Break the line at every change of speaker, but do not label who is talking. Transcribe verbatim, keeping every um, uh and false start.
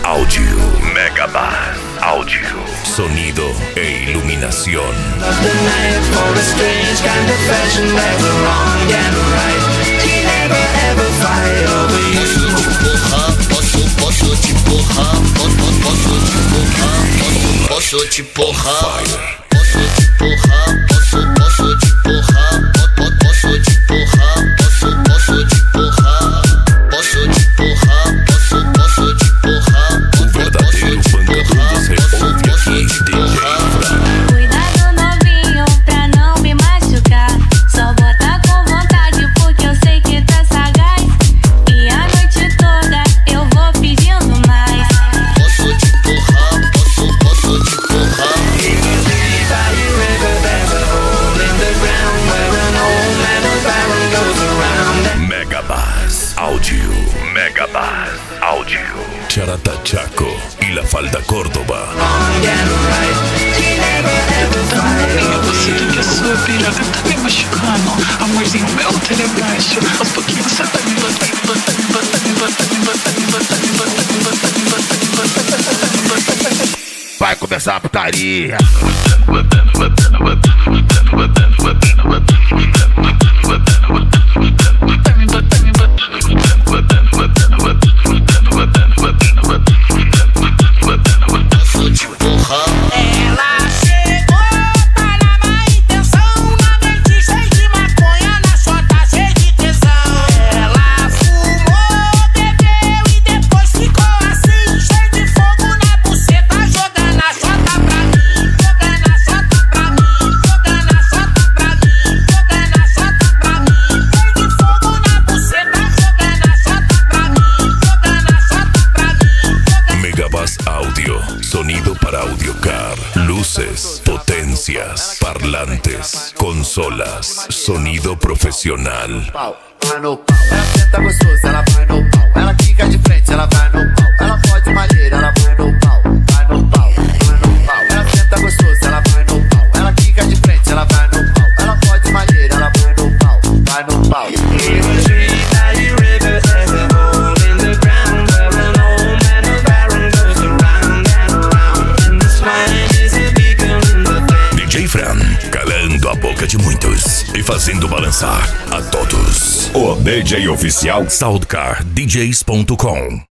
Audio. Megabass Audio. Sonido e iluminación.
Posso te porrar, posso te porrar, posso te porrar, posso te porrar, posso, posso te porrar, posso te porrar, posso, posso te porrar, posso te porrar, posso, posso te porrar.
O verdadeiro pancador você ouve aqui, D J Fran.
Cuidado novinho pra não me machucar, só bota com vontade porque eu sei que tá sagaz, e a noite toda eu vou pedindo mais.
Posso te porrar, posso, posso te porrar.
Megabass Audio. Megabass Audio. Charata Chaco e La Falda Córdoba.
Você que a sua piroca tá me machucando. Amorzinho meu, telebaixo. Aos pouquinhos você tá me botando, me botando, me botando, me botando, me botando, me botando, me botando, me botando, me botando, me botando, me botando.
Vai começar a putaria.
Posso te porrar.
Ela chegou, tá na má intenção, na mente cheia de maconha, na chota cheia de tesão. Ela fumou, bebeu e depois ficou assim, cheio de fogo na buceta, jogando a chota pra mim, jogando a chota pra mim, jogando a chota pra mim, jogando a chota pra mim, cheio de fogo na buceta, jogando a chota pra mim, jogando a chota pra mim.
Megabass Audio. Sonido para audiocar, luces, potencias, parlantes, consolas, sonido profesional.
Pau, vai no pau, ela senta gostoso, ela vai no pau, ela fica de frente, ela vai no pau, ela pode malheira, ela vai no pau, vai no pau, vai no pau, ela senta gostoso, ela vai no pau, ela fica de frente, ela vai no pau, ela pode malheira, ela vai no pau, vai no pau.
D J Fran, calando a boca de muitos e fazendo balançar a todos. O D J oficial Soundcar D Js ponto com.